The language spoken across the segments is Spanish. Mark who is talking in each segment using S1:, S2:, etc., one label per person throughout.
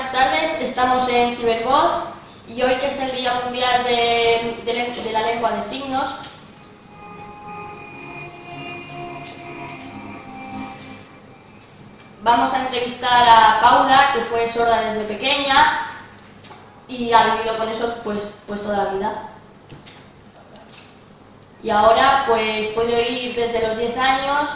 S1: buenas tardes, estamos en Cibervoz y hoy, que es el Día Mundial de la Lengua de Signos, vamos a entrevistar a Paula, que fue sorda desde pequeña y ha vivido con eso pues toda la vida. Y ahora pues puede oír desde los 10 años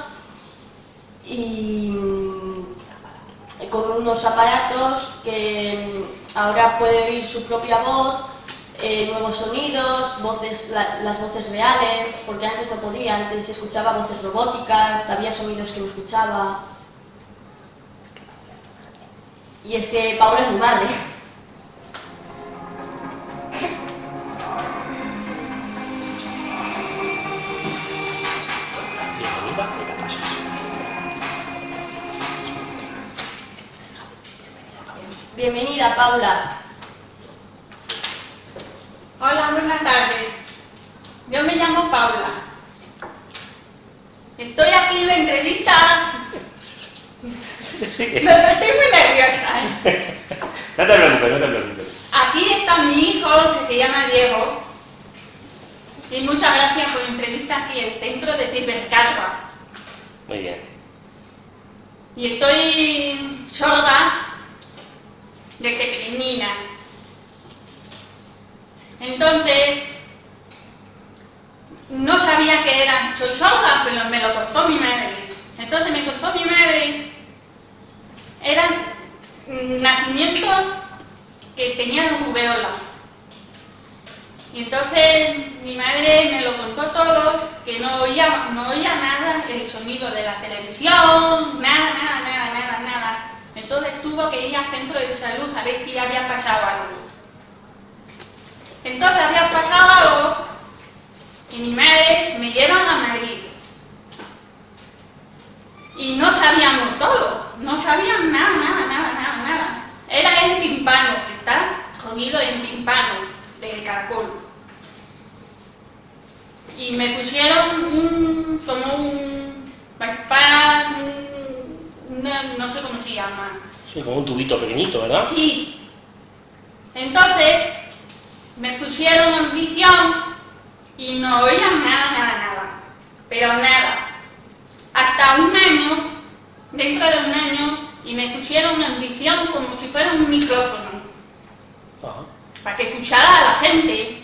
S1: y con unos aparatos que ahora puede oír su propia voz, nuevos sonidos, las voces reales, porque antes no podía, antes escuchaba voces robóticas, había sonidos que no escuchaba. Y es que Paula es mi madre. Bienvenida, Paula.
S2: Hola, buenas tardes. Yo me llamo Paula. Estoy aquí en la entrevista.
S3: Sí.
S2: Estoy muy nerviosa, ¿eh?
S3: No te preocupes, no te preocupes.
S2: Aquí está mi hijo, que se llama Diego. Y muchas gracias por la entrevista aquí en el centro de Cibercarva.
S3: Muy bien.
S2: Y estoy sorda desde pequeñina. Entonces, no sabía que era, soy sorda, pero me lo contó mi madre. Entonces me contó mi madre, eran nacimientos que tenían rubeola. Y entonces mi madre me lo contó todo, que no oía nada, el sonido de la televisión, nada. Entonces tuvo que ir al centro de salud a ver si había pasado algo. Entonces había pasado algo y mi madre me llevan a Madrid. Y no sabíamos todo, no sabían nada. Era el tímpano, está jodido el tímpano del caracol. Y me pusieron como un bypass, no sé cómo se llama.
S3: Sí, como un tubito pequeñito, ¿verdad?
S2: Sí. Entonces, me pusieron audición y no oían nada. Pero nada. Hasta un año, dentro de un año, y me pusieron una audición como si fuera un micrófono.
S3: Ajá.
S2: Para que escuchara a la gente.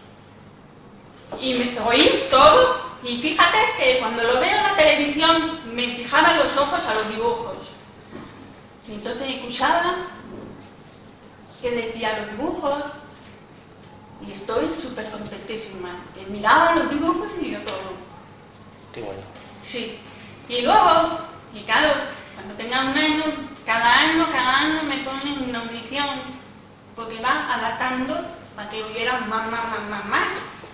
S2: Y me oí todo. Y fíjate que cuando lo veo en la televisión, me fijaba los ojos a los dibujos. Y entonces escuchaba que decía los dibujos. Y estoy súper contentísima. Que miraba los dibujos y yo todo.
S3: Qué bueno.
S2: Sí. Y luego, y claro, cuando tenga un año, cada año me ponen una audición, porque va adaptando para que oyeran más.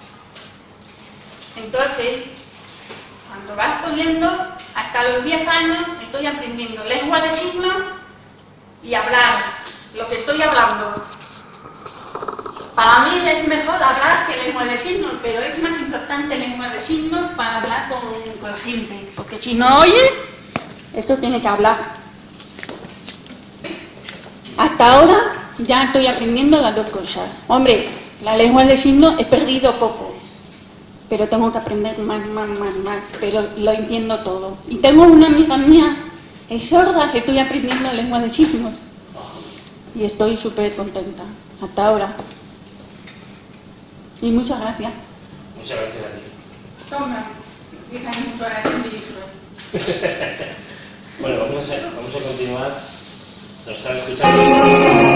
S2: Entonces, cuando vas oyendo, hasta los 10 años estoy aprendiendo lengua de signos y hablar, lo que estoy hablando. Para mí es mejor hablar que lengua de signos, pero es más importante lengua de signos para hablar con la gente, porque si no oye, esto tiene que hablar. Hasta ahora ya estoy aprendiendo las dos cosas. Hombre, la lengua de signos he perdido poco, pero tengo que aprender más, pero lo entiendo todo. Y tengo una amiga mía, es sorda, que estoy aprendiendo lengua de signos. Y estoy súper contenta, hasta ahora. Y muchas gracias.
S3: Muchas gracias a ti.
S2: Toma, fíjate mucho a ti.
S3: Bueno, vamos a continuar. Nos están escuchando.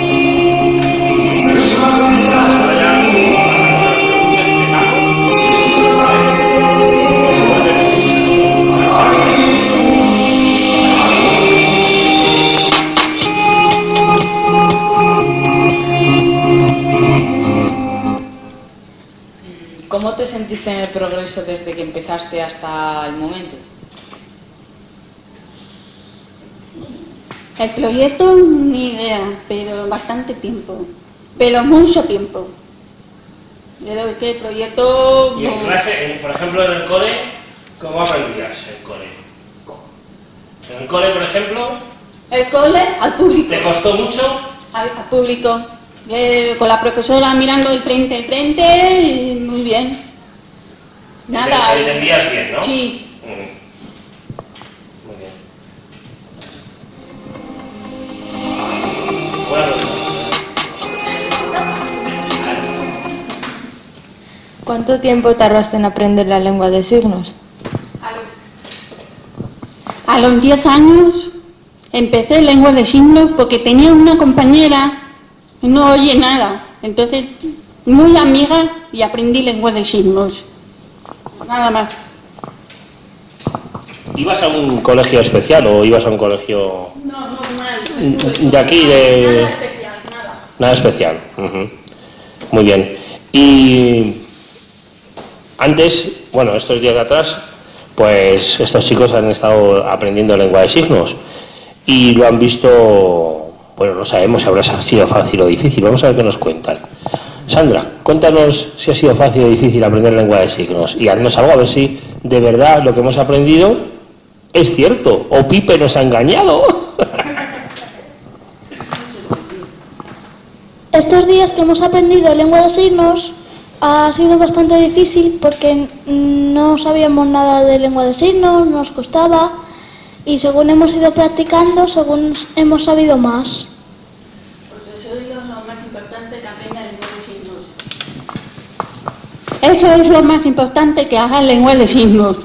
S4: ¿Cómo te sentiste en el progreso desde que empezaste hasta el momento?
S2: El proyecto, ni idea, pero bastante tiempo. Pero mucho tiempo. Yo creo que el proyecto...
S3: Y en clase, por ejemplo, en el cole, ¿cómo aprendías en el cole? En el cole, por ejemplo,
S2: El cole al público.
S3: ¿Te costó mucho?
S2: Al público. Con la profesora mirando el frente, y muy bien. Nada.
S3: Te entendías bien, ¿no?
S2: Sí.
S3: Muy bien. Buena pregunta.
S5: ¿Cuánto tiempo tardaste en aprender la lengua de signos?
S2: A los 10 años empecé lengua de signos porque tenía una compañera que no oye nada. Entonces, muy amiga y aprendí lengua de signos. Nada más.
S3: ¿Ibas a un colegio especial o ibas a un colegio
S2: No, normal.
S3: de aquí, de...?
S2: Nada especial, nada.
S3: Nada especial. Ujú. Muy bien. Y antes, bueno, estos días de atrás, pues estos chicos han estado aprendiendo lengua de signos y lo han visto, bueno, no sabemos si habrá sido fácil o difícil. Vamos a ver qué nos cuentan. Sandra, cuéntanos si ha sido fácil o difícil aprender lengua de signos y haznos algo a ver si de verdad lo que hemos aprendido es cierto o Pipe nos ha engañado.
S6: Estos días que hemos aprendido lengua de signos ha sido bastante difícil porque no sabíamos nada de lengua de signos, nos costaba y según hemos ido practicando, según hemos sabido más.
S2: Pues eso es lo más importante que aprenda lengua de signos. Eso es lo más importante que haga lengua de signos.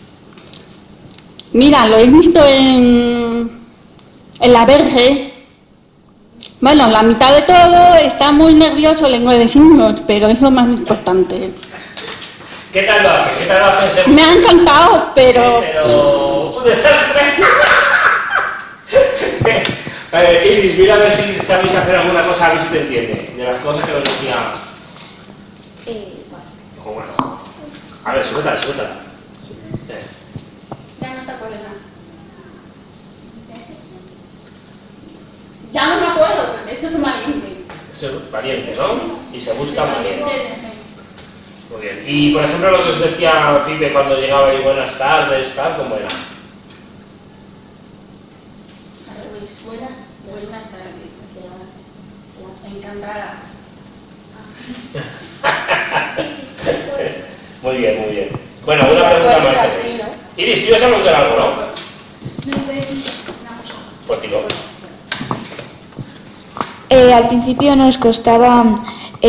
S2: Mira, lo he visto en la Verge. Bueno, la mitad de todo está muy nervioso lengua de signos, pero es lo más importante.
S3: ¿Qué tal lo haces? ¿Qué tal lo haces?
S2: Me ha encantado, pero...
S3: Pero... ¡Un desastre! Iris, mira a ver si sabéis hacer alguna cosa, a ver si te entiende, de las cosas que os decía. Bueno. A ver, suéltala.
S2: Ya no te acuerdas. Ya no me acuerdo, porque esto es valiente.
S3: Es valiente, ¿no? Y se busca valiente. Muy bien. Y, por ejemplo, lo que os decía Pipe cuando llegaba y buenas tardes, tal, ¿cómo era?
S2: Buenas tardes. Encantada.
S3: Muy bien. Bueno, una pregunta más. Iris, ¿tú ibas a preguntar algo, no? Pues digo.
S5: Al principio nos costaba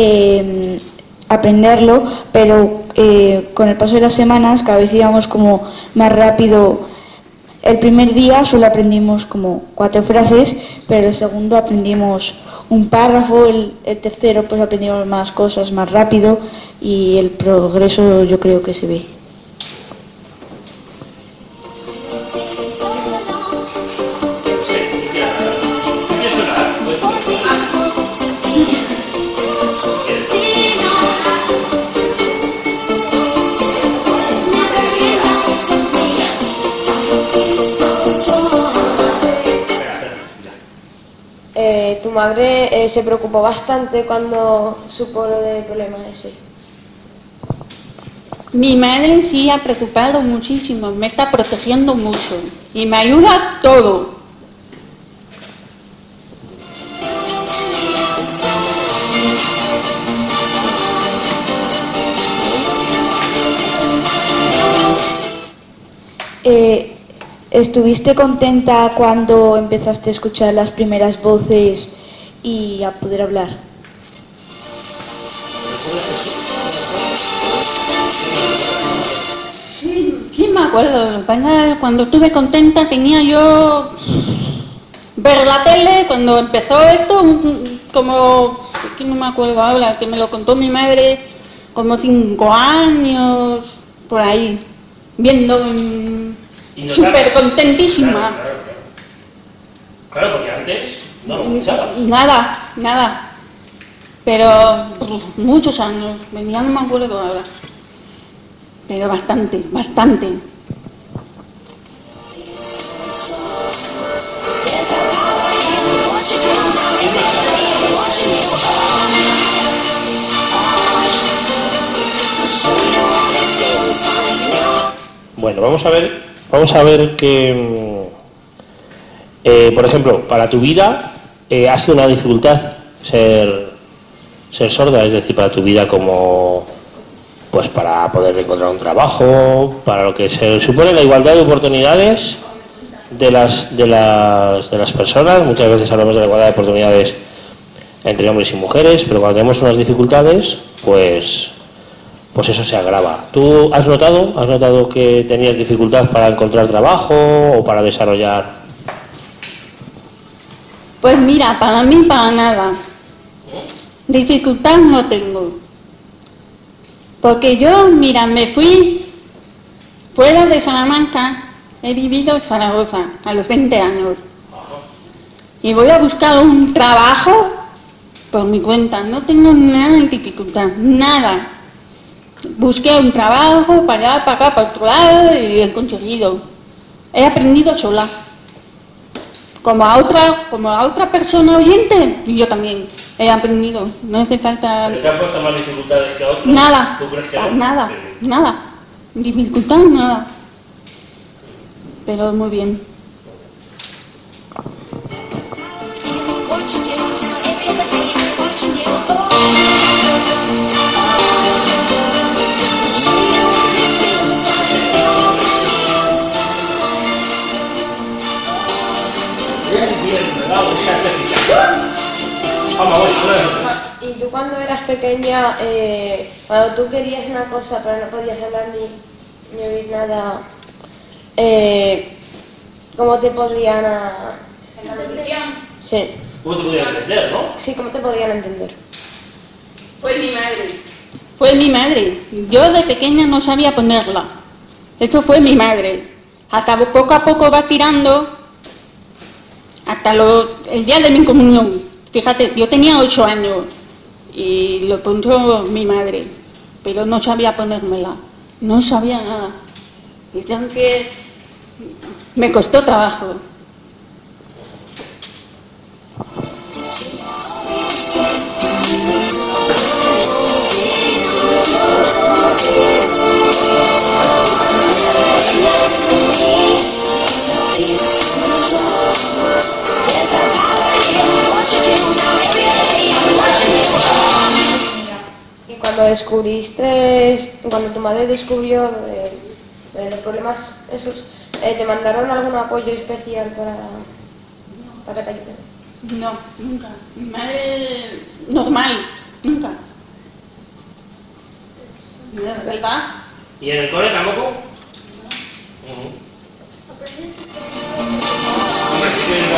S5: aprenderlo, pero con el paso de las semanas cada vez íbamos como más rápido. El primer día solo aprendimos como 4 frases, pero el segundo aprendimos un párrafo, el tercero pues aprendimos más cosas más rápido y el progreso yo creo que se ve.
S1: Tu madre se preocupó bastante cuando supo lo del problema ese.
S2: Mi madre sí ha preocupado muchísimo, me está protegiendo mucho y me ayuda todo.
S5: ¿Estuviste contenta cuando empezaste a escuchar las primeras voces y a poder hablar?
S2: Sí me acuerdo. Cuando estuve contenta tenía yo ver la tele cuando empezó esto, como, que no me acuerdo ahora, que me lo contó mi madre, como 5 años, por ahí, viendo... Súper contentísima.
S3: Claro, porque antes no lo escuchaba.
S2: Nada. Pero muchos años, ya no me acuerdo ahora. Pero bastante.
S3: Bueno, vamos a ver que Por ejemplo, para tu vida, ¿ha sido una dificultad ser sorda? Es decir, para tu vida como, pues para poder encontrar un trabajo, para lo que se supone la igualdad de oportunidades de las personas. Muchas veces hablamos de la igualdad de oportunidades entre hombres y mujeres, pero cuando tenemos unas dificultades, pues eso se agrava. ¿Tú has notado que tenías dificultad para encontrar trabajo o para desarrollar?
S2: Pues mira, para mí para nada. Dificultad no tengo. Porque yo, mira, me fui fuera de Salamanca, he vivido en Zaragoza a los 20 años. Y voy a buscar un trabajo por mi cuenta, no tengo nada de dificultad, nada. Busqué un trabajo para allá, para acá, para otro lado y he conseguido. He aprendido sola. Como a otra persona oyente, yo también he aprendido. No hace falta...
S3: ¿Pero te han puesto más dificultades que a otros?
S2: Nada.
S3: ¿Tú crees que no?
S2: Nada. Dificultad, nada. Pero muy bien.
S1: Y tú cuando eras pequeña, cuando tú querías una cosa pero no podías hablar ni oír nada, ¿cómo te podían
S2: ¿En la televisión?
S1: Sí.
S3: ¿Cómo te podían entender, no?
S1: Sí, ¿cómo te podían entender?
S2: Fue mi madre. Yo de pequeña no sabía ponerla. Esto fue mi madre. Hasta poco a poco va tirando hasta el día de mi comunión. Fíjate, yo tenía 8 años y lo puso mi madre, pero no sabía ponérmela. No sabía nada. Y que me costó trabajo.
S1: Cuando tu madre descubrió los problemas esos, ¿te mandaron algún apoyo especial para que te ayuden?
S2: No, nunca. Mi madre normal, nunca. ¿Verdad?
S3: ¿Y en el cole tampoco? Hombre,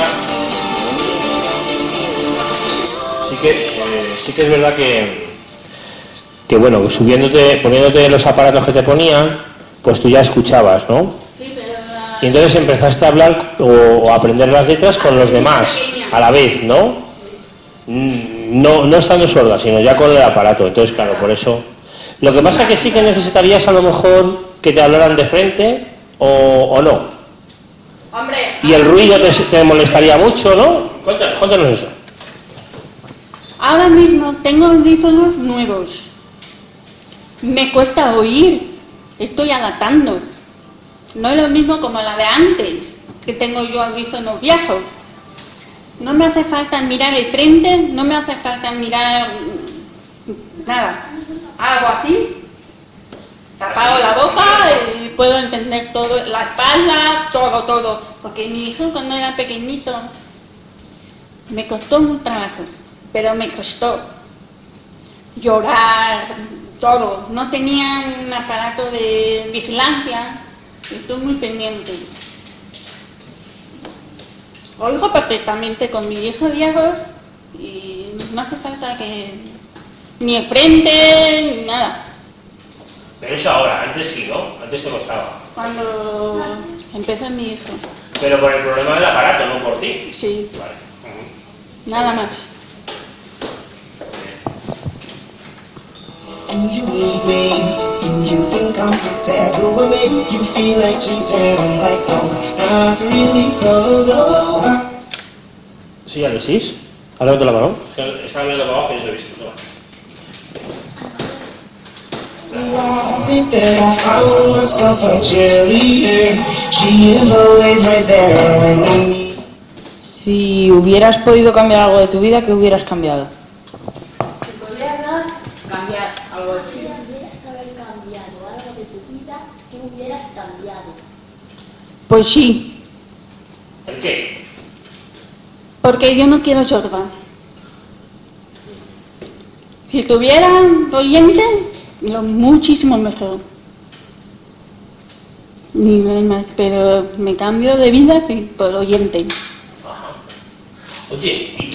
S3: sí que es verdad que bueno, poniéndote los aparatos que te ponían, pues tú ya escuchabas, ¿no?
S2: Sí, pero
S3: Y entonces empezaste a hablar o a aprender las letras con los demás a la vez, ¿no? No estando sorda, sino ya con el aparato. Entonces, claro, por eso. Lo que pasa es que sí que necesitarías a lo mejor que te hablaran de frente o no.
S2: Hombre,
S3: Y el ruido te molestaría mucho, ¿no? Cuéntanos eso.
S2: ahora mismo tengo audífonos nuevos. Me cuesta oír. Estoy adaptando. No es lo mismo como la de antes, que tengo yo audífonos viejos. No me hace falta mirar el frente, no me hace falta mirar nada. Hago así, apago la boca y puedo entender todo, la espalda, todo. Porque mi hijo cuando era pequeñito me costó un trabajo, pero me costó llorar, todo. No tenía un aparato de vigilancia, estoy muy pendiente. Oigo perfectamente con mi hijo viejo y no hace falta que ni el frente ni nada.
S3: Pero eso ahora, antes sí, ¿no? Antes te costaba.
S2: Cuando empezó mi hijo.
S3: Pero por el problema del aparato, no por ti.
S2: Sí,
S3: Vale.
S2: nada más.
S7: And you lose me, and you think I'm prepared to make you feel like cheating. I'm like, no, not really, cause
S3: Sí, Alexis, ¿has levantado la mano? Estaba mirando para abajo y yo te he visto.
S7: I think that I found myself a cheerleader. She is always right there when I need.
S4: Si hubieras podido cambiar algo de tu vida, ¿qué hubieras cambiado?
S1: Si pudieras
S4: Cambiar algo de tu
S6: Si
S4: vida.
S6: pudieras haber cambiado algo de tu vida, ¿qué hubieras cambiado?
S4: Pues sí,
S3: ¿El qué?
S8: Porque yo no quiero sorda. Si tuvieran oyentes, lo muchísimo mejor. Ni nada más, pero me cambio de vida sí, por oyente.
S3: Ajá. Oye, ¿y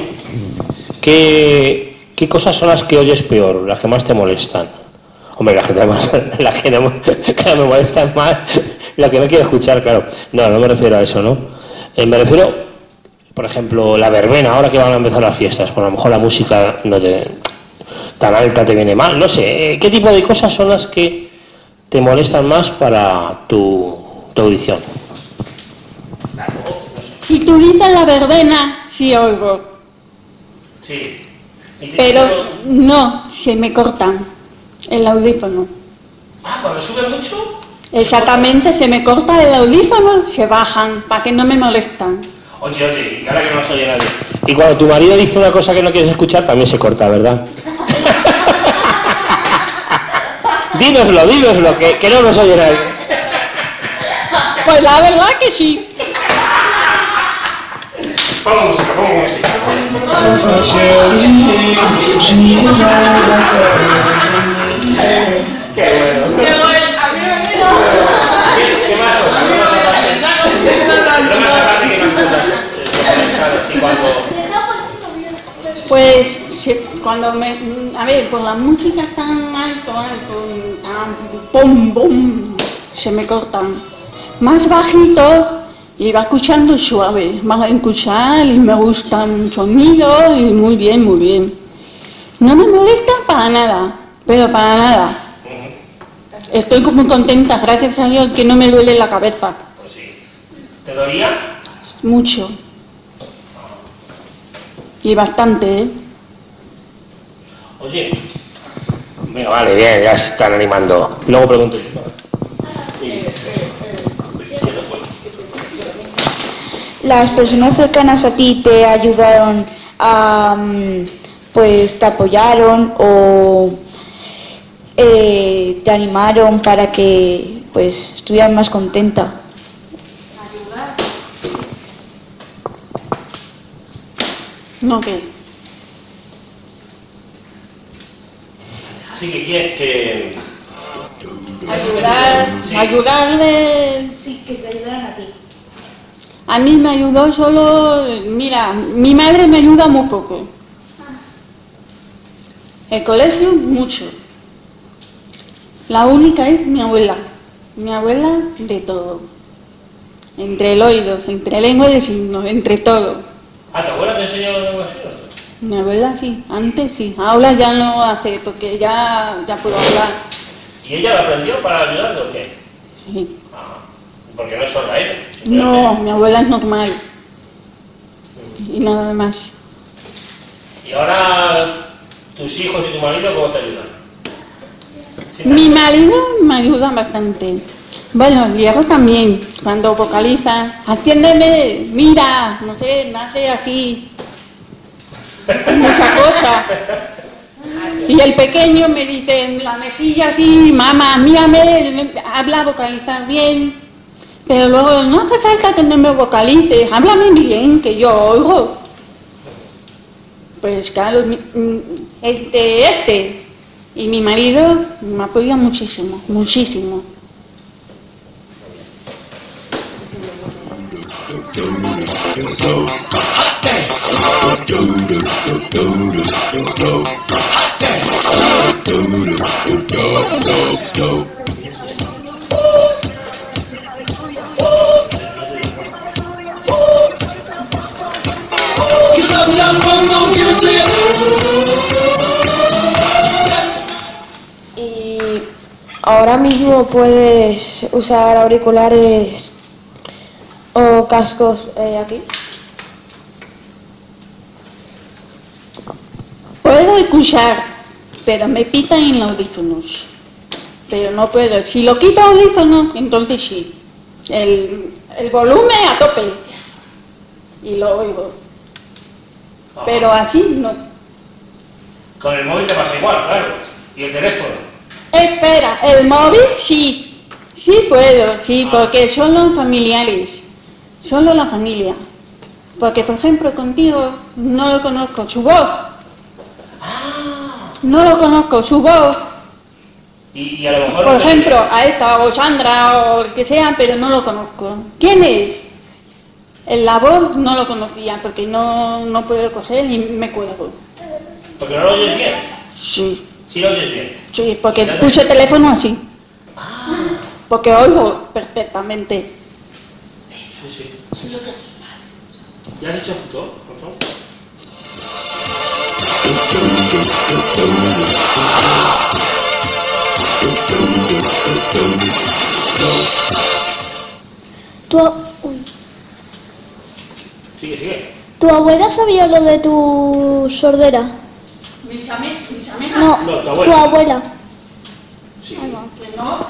S3: qué cosas son las que oyes peor, las que más te molestan? Hombre, las que no me molestan más, la que no quiero escuchar, claro. No, no me refiero a eso, ¿no? Me refiero, por ejemplo, la verbena, ahora que van a empezar las fiestas, pues a lo mejor la música tan alta te viene mal, no sé. ¿Qué tipo de cosas son las que te molestan más para tu audición?
S8: Si tú dices la verbena, sí oigo.
S3: Sí.
S8: Pero no, se me cortan el audífono.
S3: Ah, cuando sube mucho.
S8: Exactamente, se me corta el audífono, se bajan, para que no me molestan.
S3: Oye, y ahora que no nos oye nadie. Y cuando tu marido dice una cosa que no quieres escuchar, también se corta, ¿verdad? dínoslo, que no nos oye nadie.
S8: Pues la verdad que sí.
S3: Vamos música. Qué bueno. ¿Qué más cosas? ¿Qué más cosas?
S8: Pues cuando a ver, con la música tan alto, tan pum, pum, se me cortan. Más bajito, y va escuchando suave, vas a escuchar y me gustan sonidos y muy bien, muy bien. No me molesta para nada, pero para nada. Estoy muy contenta, gracias a Dios, que no me duele la cabeza.
S3: Pues sí. ¿Te dolía?
S8: Mucho. Y bastante, ¿eh?
S3: Oye. Venga, vale, bien, ya se están animando. Luego pregunto yo.
S5: ¿Las personas cercanas a ti te ayudaron a, pues, te apoyaron o te animaron para que, pues, estuvieras más contenta?
S1: ayudar.
S8: No, ¿qué?
S3: Sí, que quieres que...
S8: Ayudarle.
S6: Sí, que te ayudaran a ti.
S8: A mí me ayudó solo, mira, mi madre me ayuda muy poco. El colegio, mucho. La única es mi abuela de todo. Entre el oído, entre lengua de signos, entre todo.
S3: Ah, ¿tu abuela te enseñó algo así?
S8: Mi abuela sí, antes sí, ahora ya no hace, porque ya puedo hablar.
S3: ¿Y ella lo aprendió para ayudarte o qué?
S8: Sí.
S3: Ah, porque no es sorda ella.
S8: No, mi abuela es normal. Y nada más.
S3: ¿Y ahora tus hijos y tu marido cómo te ayudan? ¿Sí te
S8: Mi
S3: ayudan?
S8: marido me ayuda bastante. Bueno, Diego también, cuando vocaliza, atiéndeme, mira, no sé, nace así. Muchas cosas. Y el pequeño me dice en la mejilla así, mamá, mírame, habla, vocalizar bien. Pero luego no hace falta que no me vocalices, háblame bien, que yo oigo. Pues claro, este, y mi marido me apoya muchísimo, muchísimo.
S5: Y ahora mismo puedes usar auriculares o cascos aquí.
S8: Puedo escuchar, pero me pitan en los audífonos. Pero no puedo. Si lo quito audífonos, entonces sí. El volumen a tope. y lo oigo. Pero así no.
S3: Con el móvil te pasa igual, claro. ¿Y el teléfono?
S8: Espera, el móvil sí. Sí puedo, sí, porque son los familiares. Solo la familia. Porque, por ejemplo, contigo no lo conozco, su voz. No lo conozco, su voz.
S3: Y a lo mejor...
S8: Por ejemplo, a esta, o Sandra, o el que sea, pero no lo conozco. ¿Quién es? La voz no lo conocía, porque no puedo coger y me cuelgo.
S3: ¿Porque no lo oyes bien?
S8: Sí.
S3: ¿Sí lo oyes bien?
S8: Sí, porque puse el teléfono así. Porque oigo perfectamente.
S3: Sí. ¿Ya has dicho futuro? Sigue.
S6: ¿Tu abuela sabía lo de tu sordera?
S2: Mis amigas.
S6: No, tu abuela.
S3: Sí.
S2: Que no.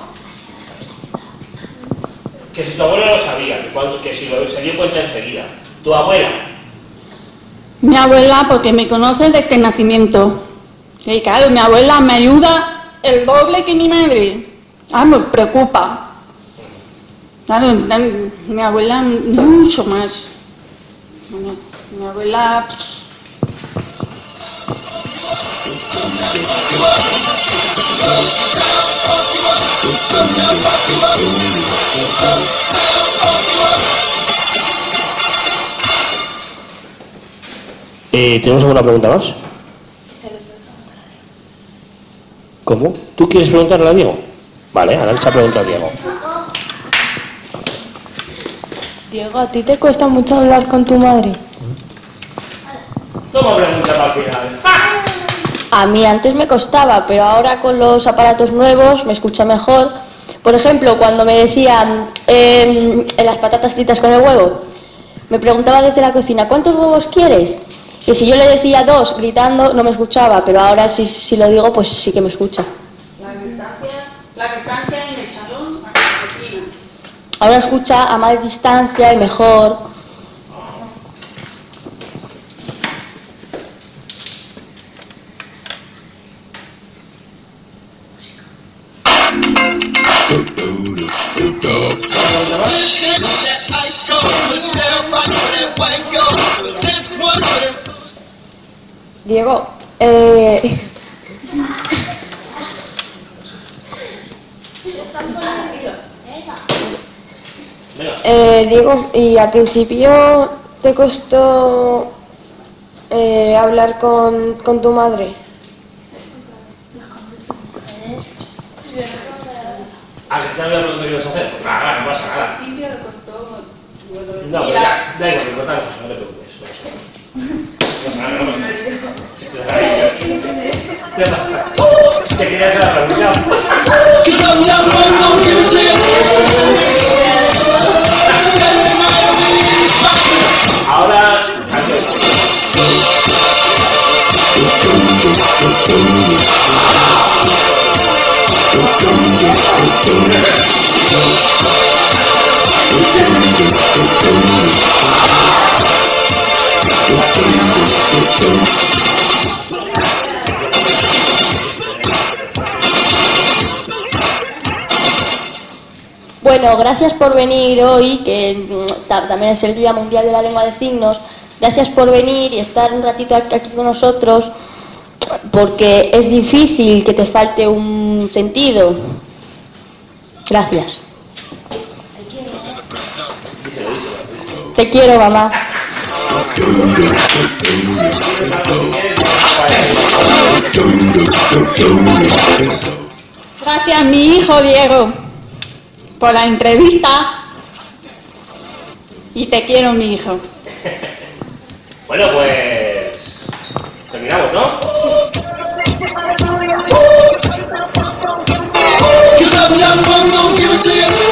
S3: Que si tu abuela lo sabía, que si se dio cuenta enseguida. ¿Tu abuela?
S8: Mi abuela, porque me conoce desde el nacimiento. Y claro, mi abuela me ayuda el doble que mi madre. Me preocupa. Claro, mi abuela mucho más. Mi abuela...
S3: ¿Tenemos alguna pregunta más? ¿Cómo? ¿Tú quieres preguntarle a Diego? Vale, Arantxa pregunta a Diego.
S1: Diego, ¿a ti te cuesta mucho hablar con tu madre?
S3: Toma pregunta para el final.
S1: A mí antes me costaba, pero ahora con los aparatos nuevos me escucha mejor. Por ejemplo, cuando me decían en las patatas fritas con el huevo, me preguntaba desde la cocina, ¿cuántos huevos quieres? Y si yo le decía 2 gritando, no me escuchaba, pero ahora si lo digo, pues sí que me escucha.
S2: La distancia en el salón a la cocina.
S1: Ahora escucha a más distancia y mejor. Diego, Diego, ¿y al principio te costó hablar con tu madre?
S3: ¿A que te había lo que ibas a hacer? Nada, no pasa nada. No, pero ya, da igual, no te preocupes. ¿Qué pasa? ¿Te querías hacer la pregunta? Ahora, adiós.
S1: Bueno, gracias por venir hoy, que también es el Día Mundial de la Lengua de Signos. Gracias por venir y estar un ratito aquí con nosotros, porque es difícil que te falte un sentido. Gracias. Te quiero, mamá.
S8: Gracias, mi hijo Diego, por la entrevista. Y te quiero, mi hijo.
S3: Bueno, pues... terminamos, ¿no?